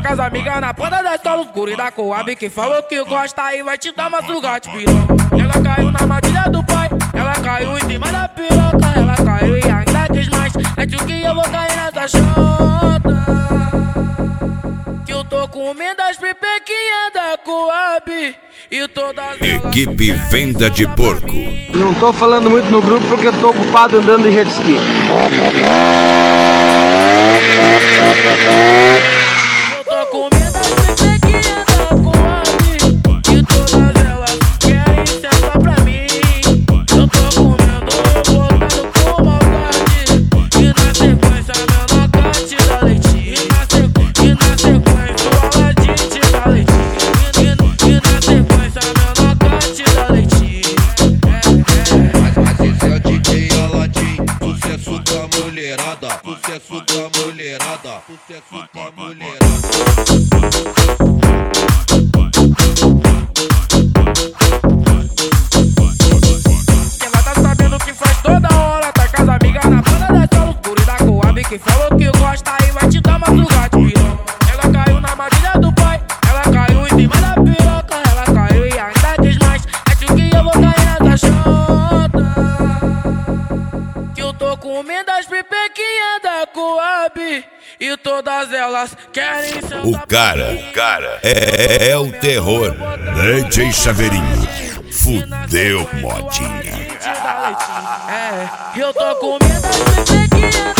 com as amigas na ponta da escola escura e da Coab, que falou que gosta e vai te dar uma suga de piroca. Ela caiu na matilha do pai, ela caiu em cima da piroca, ela caiu e ainda quis mais. É de que eu vou cair nessa chota, que eu tô comendo as pipequinhas da Coab e todas Equipe Venda de Porco. Não tô falando muito no grupo porque eu tô ocupado andando de jet ski. Eu tô comendo as pipequinhas da Coab e todas elas querem sentar pra mim. Eu tô comendo, botando com maldade, e na sequência meu nocate dá leitinho. E na sequência o aladite dá leitinho. E na sequência meu nocate dá leitinho. Mas esse é o DJ Aladim, sucesso da mulherada, sucesso da mulherada, sucesso da mulherada. Ela tá sabendo que faz toda hora, tá com as amigas na banda da escola escura e da Coab, que falou que gosta e vai te dar uma suga de piroca. Ela caiu na matilha do pai, ela caiu em cima da piroca, ela caiu e ainda quis mais. Acho que eu vou cair nessa chota, que eu tô comendo as pipequinhas da Coab e todas elas querem sentar. O cara é o terror. DJ Chaveirinho. Fudeu, modinha. Eu tô comendo as pipequinhas